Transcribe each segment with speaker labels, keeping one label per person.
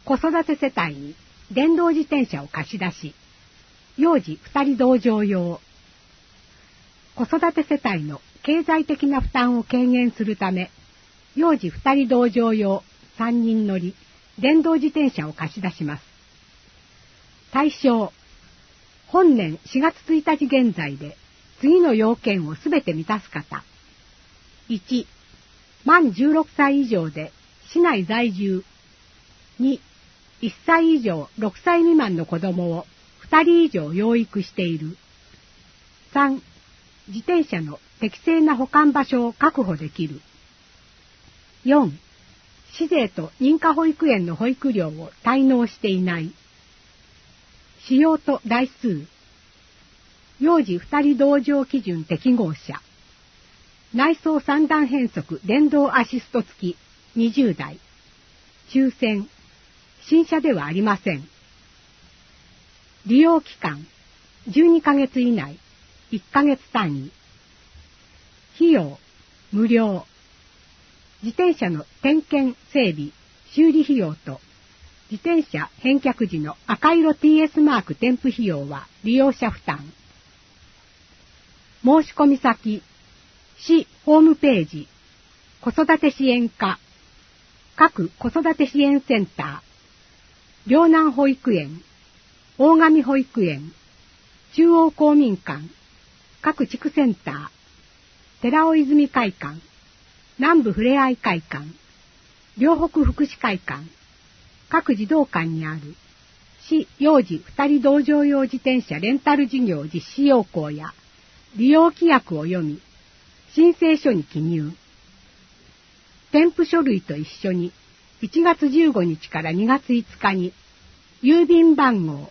Speaker 1: 子育て世帯に電動自転車を貸し出し、幼児2人同乗用。子育て世帯の経済的な負担を軽減するため、幼児2人同乗用3人乗り電動自転車を貸し出します。対象、本年4月1日現在で次の要件をすべて満たす方。1、満16歳以上で市内在住。2、1歳以上6歳未満の子供を2人以上養育している。3、自転車の適正な保管場所を確保できる。4、市税と認可保育園の保育料を滞納していない。使用と台数。幼児2人同乗基準適合者。内装3段変速電動アシスト付き20台。抽選。新車ではありません。利用期間。12ヶ月以内。1ヶ月単位。費用。無料。自転車の点検、整備、修理費用と、自転車返却時の赤色 TS マーク添付費用は利用者負担。申し込み先、市ホームページ、子育て支援課、各子育て支援センター、両南保育園、大上保育園、中央公民館、各地区センター、寺尾泉会館、南部ふれあい会館、両北福祉会館、各児童館にある市幼児2人同乗用自転車レンタル事業実施要項や利用規約を読み、申請書に記入。添付書類と一緒に1月15日から2月5日に郵便番号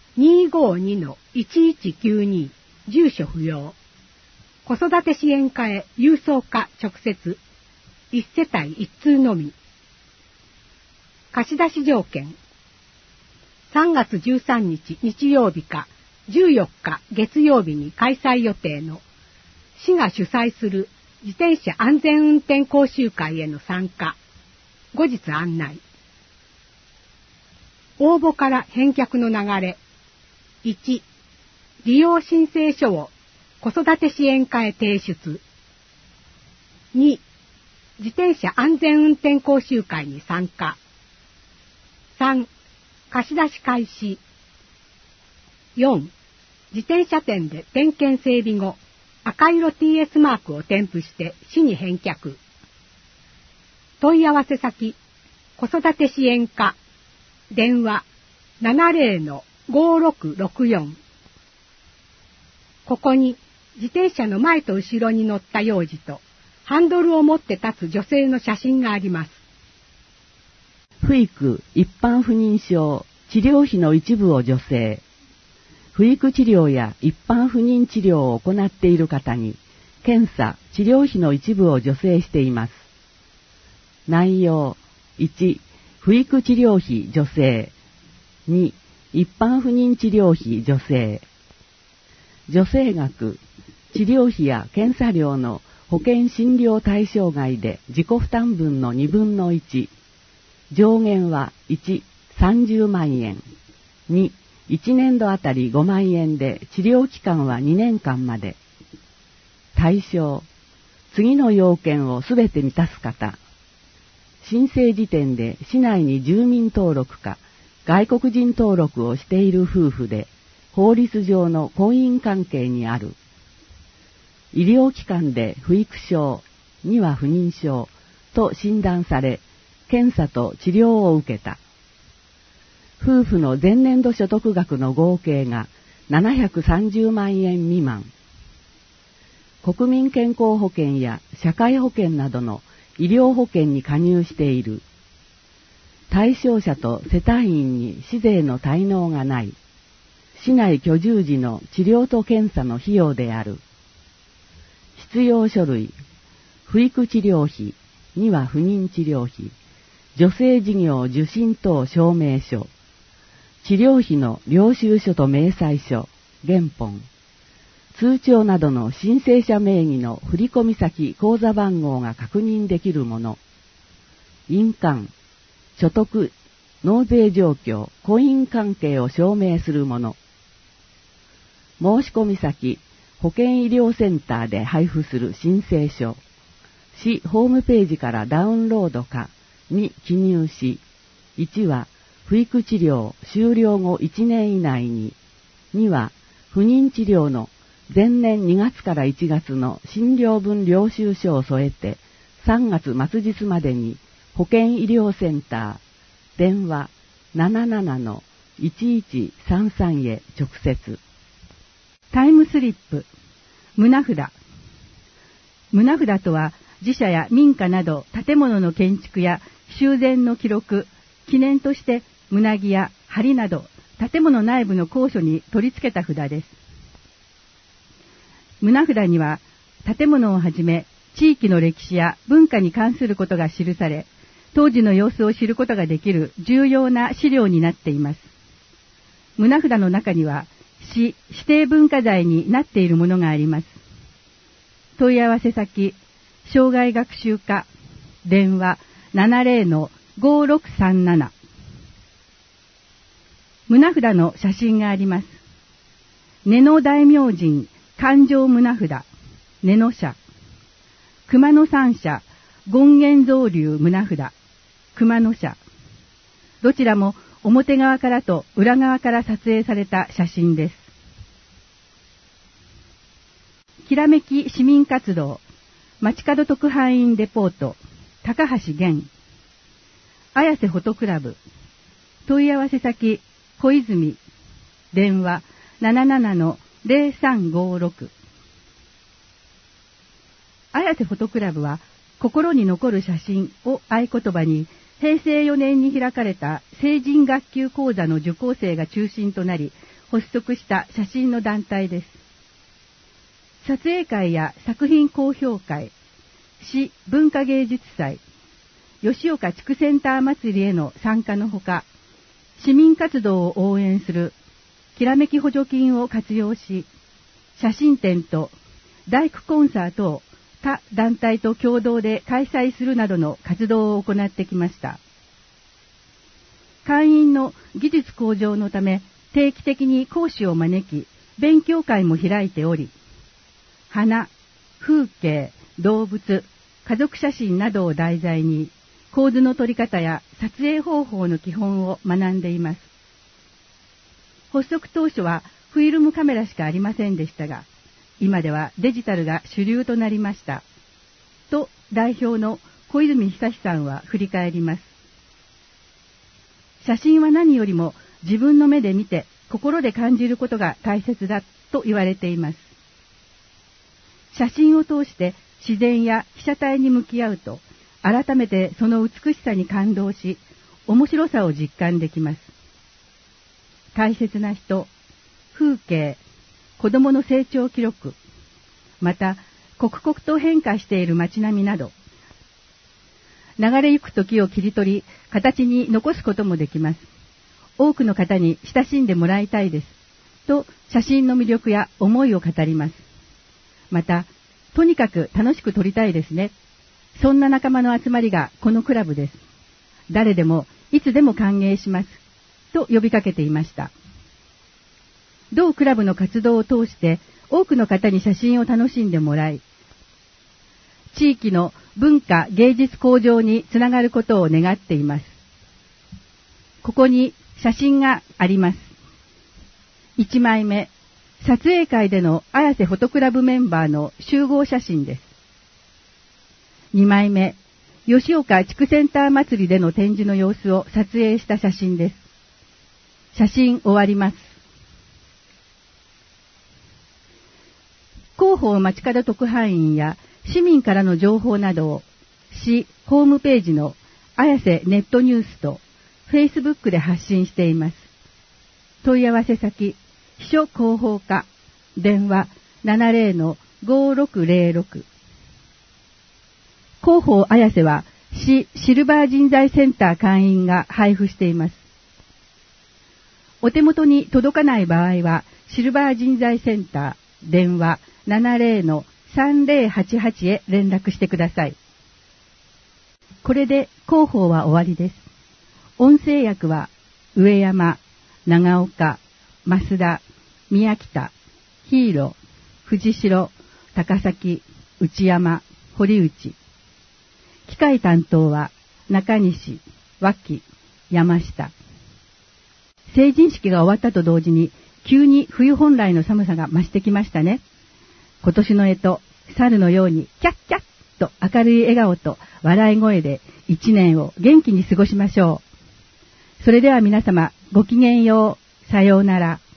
Speaker 1: 252-1192 住所不要。子育て支援課へ郵送か直接1世帯1通のみ。貸し出し条件。3月13日日曜日か14日月曜日に開催予定の市が主催する自転車安全運転講習会への参加。後日案内。応募から返却の流れ。1、利用申請書を子育て支援課へ提出。2、自転車安全運転講習会に参加。3、貸し出し開始。4、自転車店で点検整備後、赤色 TS マークを添付して市に返却。問い合わせ先、子育て支援課、電話 70-5664。ここに自転車の前と後ろに乗った幼児とハンドルを持って立つ女性の写真があります。
Speaker 2: 不育一般不妊症治療費の一部を助成。不育治療や一般不妊治療を行っている方に検査・治療費の一部を助成しています。内容。1、不育治療費助成。2、一般不妊治療費助成。助成額。治療費や検査料の保険診療対象外で自己負担分の2分の1。上限は1、30万円。2、1年度あたり5万円で治療期間は2年間まで。対象。次の要件をすべて満たす方。申請時点で市内に住民登録か外国人登録をしている夫婦で法律上の婚姻関係にある。医療機関で不育症、には不妊症と診断され、検査と治療を受けた。夫婦の前年度所得額の合計が730万円未満。国民健康保険や社会保険などの医療保険に加入している。対象者と世帯員に市税の滞納がない。市内居住時の治療と検査の費用である。必要書類。不育治療費、には不妊治療費、助成事業受診等証明書、治療費の領収書と明細書、原本、通帳などの申請者名義の振込先口座番号が確認できるもの、印鑑、所得、 納税状況、婚姻関係を証明するもの。申し込み先、保健医療センターで配布する申請書。市ホームページからダウンロードかに記入し、1は不育治療終了後1年以内に、2は不妊治療の前年2月から1月の診療分領収書を添えて3月末日までに保健医療センター電話 77-1133 へ直接。
Speaker 3: タイムスリップ。棟札。棟札とは自社や民家など建物の建築や修繕の記録、記念として棟木や梁など建物内部の高所に取り付けた札です。棟札には建物をはじめ地域の歴史や文化に関することが記され、当時の様子を知ることができる重要な資料になっています。棟札の中には市指定文化財になっているものがあります。問い合わせ先、障害学習課、電話 70-5637。棟札の写真があります。根の大明神環状棟札、根の社。熊野三社、権現造立棟札、熊野社。どちらも表側からと裏側から撮影された写真です。きらめき市民活動、街角特派員レポート、高橋源。綾瀬フォトクラブ。問い合わせ先、小泉。電話 77-0356。綾瀬フォトクラブは、心に残る写真を合言葉に、平成4年に開かれた成人学級講座の受講生が中心となり、発足した写真の団体です。撮影会や作品公表会、市文化芸術祭、吉岡地区センター祭りへの参加のほか、市民活動を応援するきらめき補助金を活用し、写真展と大工コンサートを他団体と共同で開催するなどの活動を行ってきました。会員の技術向上のため定期的に講師を招き、勉強会も開いており、花、風景、動物、家族写真などを題材に構図の取り方や撮影方法の基本を学んでいます。発足当初はフィルムカメラしかありませんでしたが、今ではデジタルが主流となりました。と代表の小泉久志さんは振り返ります。写真は何よりも自分の目で見て心で感じることが大切だと言われています。写真を通して自然や被写体に向き合うと、改めてその美しさに感動し、面白さを実感できます。大切な人、風景、子供の成長記録、また刻々と変化している街並みなど、流れゆく時を切り取り、形に残すこともできます。多くの方に親しんでもらいたいです。と写真の魅力や思いを語ります。また、とにかく楽しく撮りたいですね。そんな仲間の集まりがこのクラブです。誰でもいつでも歓迎します。と呼びかけていました。同クラブの活動を通して多くの方に写真を楽しんでもらい、地域の文化芸術向上につながることを願っています。ここに写真があります。1枚目、撮影会での綾瀬フォトクラブメンバーの集合写真です。2枚目、吉岡地区センター祭りでの展示の様子を撮影した写真です。写真終わります。広報街角特派員や市民からの情報などを市ホームページの綾瀬ネットニュースとフェイスブックで発信しています。問い合わせ先、秘書広報課、電話 70-5606。広報綾瀬は市シルバー人材センター会員が配布しています。お手元に届かない場合はシルバー人材センター、電話 70-3088 へ連絡してください。これで広報は終わりです。 音声役は上山、長岡、増田、宮北、ヒーロー、藤代、高崎、内山、堀内。機械担当は中西、脇、山下。成人式が終わったと同時に急に冬本来の寒さが増してきましたね。今年の干支、猿のようにキャッキャッと明るい笑顔と笑い声で一年を元気に過ごしましょう。それでは皆様ごきげんよう。さようなら。